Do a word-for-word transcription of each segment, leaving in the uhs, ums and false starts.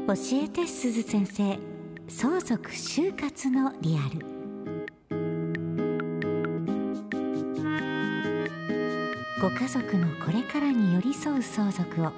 教えてすず先生、相続就活のリアル。ご家族のこれからに寄り添う相続を。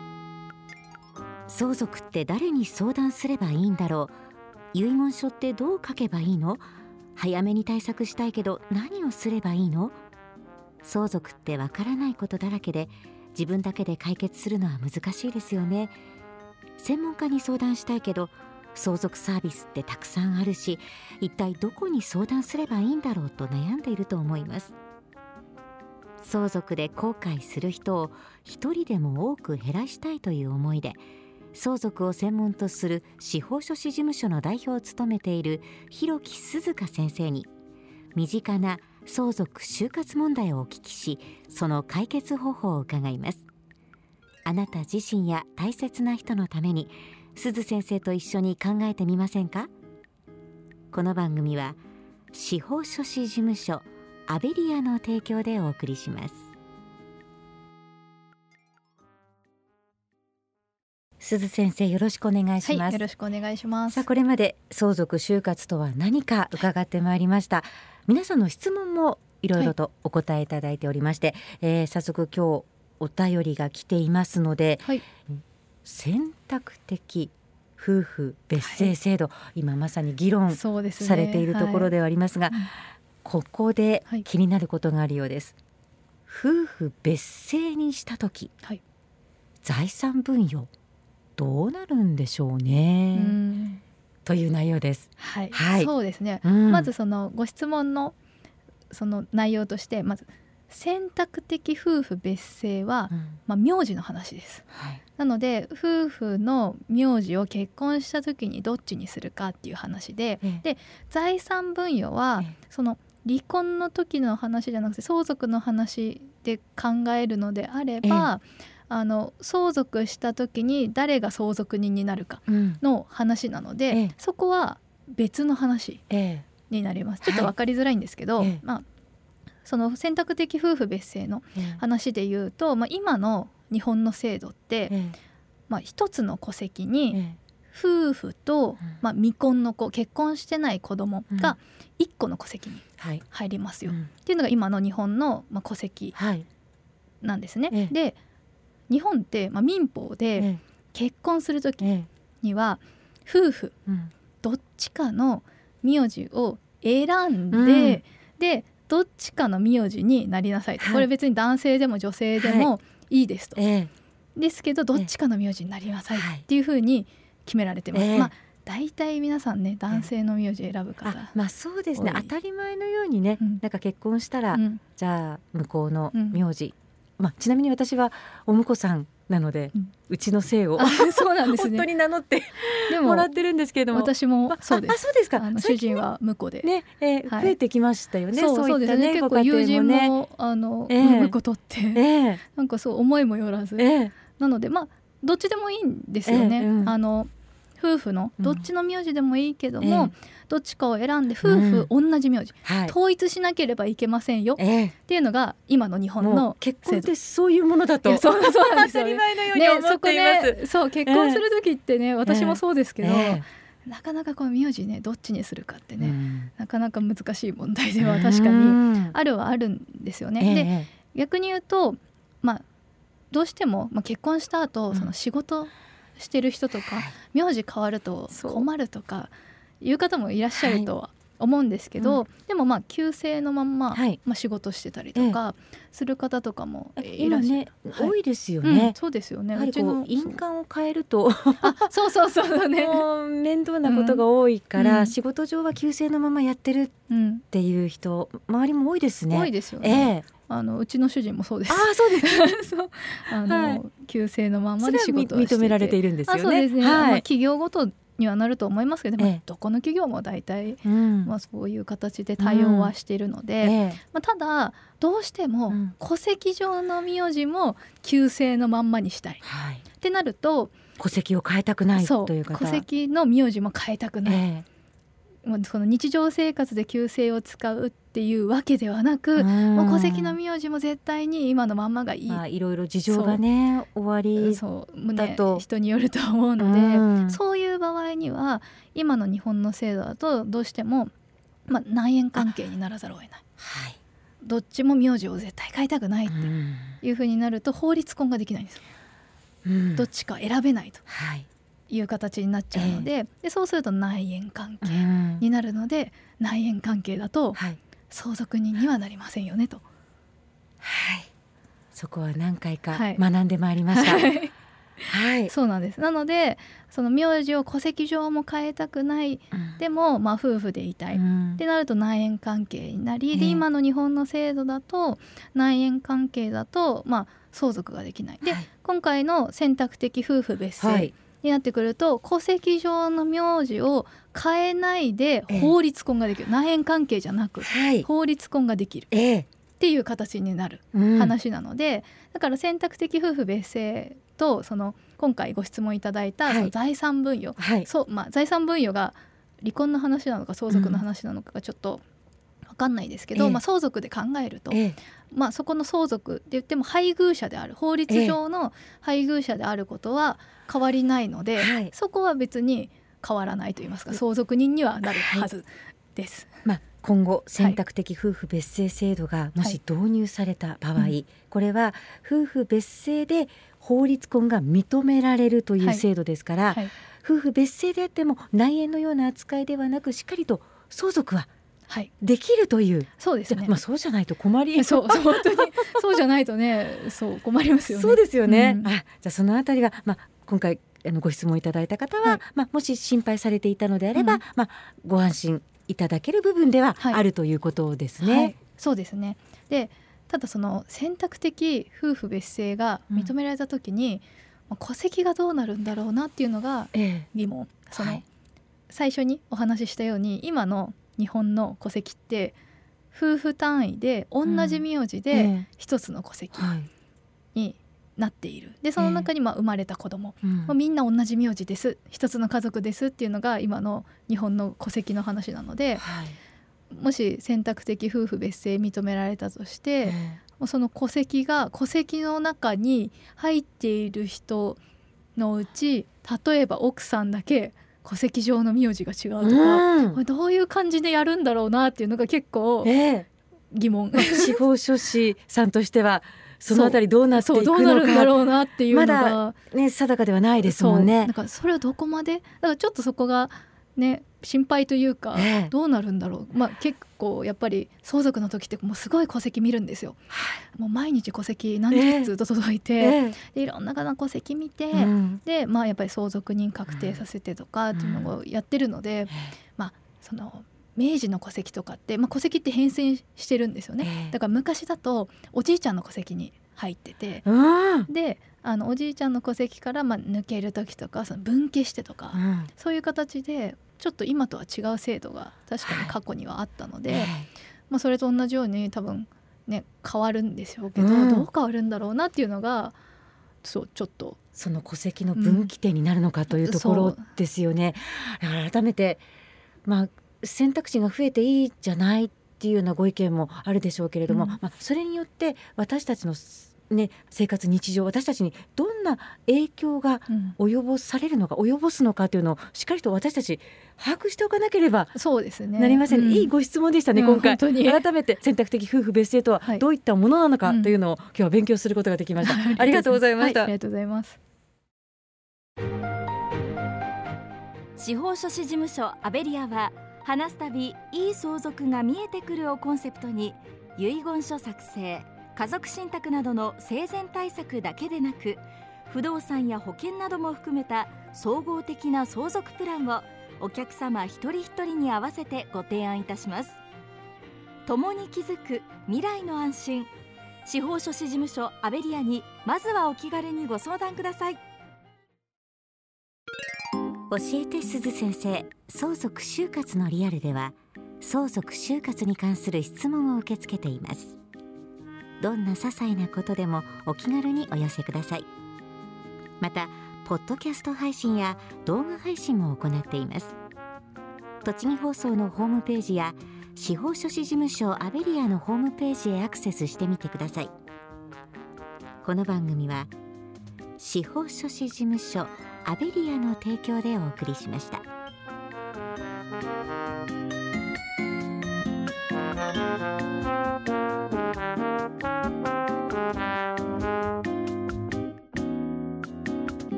相続って誰に相談すればいいんだろう。遺言書ってどう書けばいいの？早めに対策したいけど何をすればいいの？相続ってわからないことだらけで、自分だけで解決するのは難しいですよね。専門家に相談したいけど、相続サービスってたくさんあるし、一体どこに相談すればいいんだろうと悩んでいると思います。相続で後悔する人を一人でも多く減らしたいという思いで、相続を専門とする司法書士事務所の代表を務めている広木涼香先生に、身近な相続就活問題をお聞きし、その解決方法を伺います。あなた自身や大切な人のために、鈴先生と一緒に考えてみませんか？この番組は司法書士事務所アベリアの提供でお送りします。鈴先生、よろしくお願いします。 はい、よろしくお願いします。 さあ、これまで相続就活とは何か伺ってまいりました。皆さんの質問もいろいろとお答えいただいておりまして、はい、えー、早速今日お便りが来ていますので、はい、選択的夫婦別姓制度、はい、今まさに議論されているところではありますが、はい、ここで気になることがあるようです。はい、夫婦別姓にしたとき、はい、財産分与どうなるんでしょうね、うんという内容です。 はい、はい、そうですね、うん、まずそのご質問のその内容として、まず選択的夫婦別姓は、うんまあ、名字の話です、はい、なので夫婦の名字を結婚した時にどっちにするかっていう話で、ええ、で財産分与は、ええ、その離婚の時の話じゃなくて相続の話で考えるのであれば、ええ、あの相続した時に誰が相続人になるかの話なので、うんええ、そこは別の話になります、ええ、ちょっと分かりづらいんですけど、はい、まあ、その選択的夫婦別姓の話で言うと、ええ、まあ、今の日本の制度って、ええ、まあ、一つの戸籍に夫婦と、まあ、未婚の子、結婚してない子供が一個の戸籍に入りますよ、はい、うん、っていうのが今の日本の、まあ、戸籍なんですね、はい、で日本って、まあ、民法で結婚するときには、ええ、夫婦、うん、どっちかの名字を選んで、うん、でどっちかの名字になりなさいと、はい、これ別に男性でも女性でもいいですと、はい、ええ、ですけどどっちかの名字になりなさいっていうふうに決められてます、ええ、まあ大体皆さんね、男性の名字選ぶ方、ええ、あ、まあ、そうですね、当たり前のようにね、うん、なんか結婚したら、うん、じゃあ向こうの名字、うん、まあ、ちなみに私はお婿さんなので、うん、うちの姓をそうなんです、ね、本当に名乗ってもらってるんですけれども、 私もそうです。 ああ、そうですか。 あの主人は婿で、 ね、えーはい、増えてきましたよね。 そう、 そういったね、 そうですね、結構友人もあの、えー、婿取って、えー、なんかそう思いもよらず、えー、なのでまあどっちでもいいんですよね、えーうん、あの夫婦のどっちの名字でもいいけども、うん、どっちかを選んで夫婦同じ名字、うん、はい、統一しなければいけませんよ、えー、っていうのが今の日本の結婚ってそういうものだと、 そうそうなんですよ、 当たり前のように思っています、 ね、そこね、そう結婚する時ってね、えー、私もそうですけど、えー、なかなかこう名字ねどっちにするかってね、うん、なかなか難しい問題では確かにあるはあるんですよね、えー、で逆に言うと、まあ、どうしても、まあ、結婚した後、うん、その仕事してる人とか、名字変わると困るとかいう方もいらっしゃるとは思うんですけど、はい、うん、でもまあ旧姓のまんま、はい、まあ、仕事してたりとかする方とかもいらっしゃる、ね、 はい、多いですよね、 うん、そうですよね、 やはりこううちの印鑑を変えるとあ、そうそうそうね、 もう面倒なことが多いから、うん、仕事上は旧姓のままやってるっていう人、うん、周りも多いですね。 多いですよね、えーあのうちの主人もそうです。あ、そうですそう、あの、はい、旧姓のままで仕事をしていて、認められているんですよね。あ、そうですね、はい、まあ、企業ごとにはなると思いますけど、ええ、まあ、どこの企業も大体、うん、まあ、そういう形で対応はしているので、うん、ええ、まあ、ただどうしても戸籍上の名字も旧姓のまんまにしたい、はい、ってなると戸籍を変えたくないという方、 戸籍の名字も変えたくない、ええ、 その日常生活で旧姓を使うっていうわけではなく、もう戸籍の名字も絶対に今のまんまがいい、 まあ、いろいろ事情がね終わりそうだと、 ね、人によると思うので、うん、そういう場合には今の日本の制度だとどうしても、まあ、内縁関係にならざるを得ない、はい、どっちも名字を絶対変えたくないっていうふうになると法律婚ができないんですよ、うん、どっちか選べないと、はいいう形になっちゃうので、えー、でそうすると内縁関係になるので、うん、内縁関係だと相続人にはなりませんよねと、 はい、そこは何回か学んでまいりました、はいはい、そうなんです。なのでその名字を戸籍上も変えたくない、うん、でもまあ夫婦でいたい、うん、ってなると内縁関係になり、えー、で今の日本の制度だと内縁関係だとまあ相続ができない。で、はい、今回の選択的夫婦別姓、はいになってくると戸籍上の名字を変えないで法律婚ができる、ええ、内縁関係じゃなく、はい、法律婚ができる、ええ、っていう形になる話なので、うん、だから選択的夫婦別姓とその今回ご質問いただいたその財産分与、はいそうまあ、財産分与が離婚の話なのか相続の話なのかがちょっと分かんないですけど、ええまあ、相続で考えると、ええまあ、そこの相続って言っても配偶者である法律上の配偶者であることは変わりないので、ええ、そこは別に変わらないと言いますか相続人にはなるはずです、 はいまあ、今後選択的夫婦別姓制度がもし導入された場合、はい、これは夫婦別姓で法律婚が認められるという制度ですから、はいはい、夫婦別姓であっても内縁のような扱いではなくしっかりと相続ははい、できるという。 そうですね。 まあ、そうじゃないと困りそうそう本当にそうじゃないとねそう困りますよね。 そうですよね、うん、あじゃあそのあたりは、まあ、今回あのご質問いただいた方は、はいまあ、もし心配されていたのであれば、うんまあ、ご安心いただける部分ではあるということですね、はいはい、 そうですね。でただその選択的夫婦別姓が認められた時に、うん、戸籍がどうなるんだろうなっていうのが疑問、ええ、その、はい、最初にお話ししたように今の日本の戸籍って夫婦単位で同じ名字で一つの戸籍になっている。でその中にまあ生まれた子供、えーまあ、みんな同じ名字です一つの家族ですっていうのが今の日本の戸籍の話なので、はい、もし選択的夫婦別姓認められたとして、えー、その戸籍が戸籍の中に入っている人のうち例えば奥さんだけ戸籍上の名字が違うとか、うん、これどういう感じでやるんだろうなっていうのが結構疑問、えー、 司法書士さんとしてはそのあたりどうなっていくのかどうなるんだろうなっていうのがまだ、ね、定かではないですもんね。 そうだからそれはどこまでだからちょっとそこがね心配というか、えー、どうなるんだろう、まあ、結構やっぱり相続の時ってもうすごい戸籍見るんですよ、はい、もう毎日戸籍何十通と届いて、えーえー、でいろんな方戸籍見て、うん、で、まあ、やっぱり相続人確定させてとかっていうのをやってるので、うんまあ、その明治の戸籍とかって、まあ、戸籍って変遷してるんですよね、えー、だから昔だとおじいちゃんの戸籍に入ってて、うん、であのおじいちゃんの戸籍からまあ抜ける時とかその分家してとか、うん、そういう形でちょっと今とは違う制度が確かに過去にはあったので、はいまあ、それと同じように多分ね変わるんでしょうけど、うん、どう変わるんだろうなっていうのがそうちょっとその戸籍の分岐点になるのかというところですよね、うん、改めて、まあ、選択肢が増えていいじゃないっていうようなご意見もあるでしょうけれども、うんまあ、それによって私たちのね、生活日常私たちにどんな影響が及ぼされるのか、うん、及ぼすのかというのをしっかりと私たち把握しておかなければそうですねなりません、うん、いいご質問でしたね、うん、今回改めて選択的夫婦別姓とはどういったものなのかというのを、はい、今日は勉強することができました、うん、ありがとうございました、 はい、ありがとうございます。 司法書士事務所アベリアは話すたびいい相続が見えてくるをコンセプトに遺言書作成家族信託などの生前対策だけでなく不動産や保険なども含めた総合的な相続プランをお客様一人一人に合わせてご提案いたします。共に築く未来の安心司法書士事務所アベリアにまずはお気軽にご相談ください。 教えて鈴先生、相続就活のリアルでは相続就活に関する質問を受け付けています。どんな些細なことでもお気軽にお寄せください。またポッドキャスト配信や動画配信も行っています。 栃木放送のホームページや司法書士事務所アベリアのホームページへアクセスしてみてください。この番組は司法書士事務所アベリアの提供でお送りしました。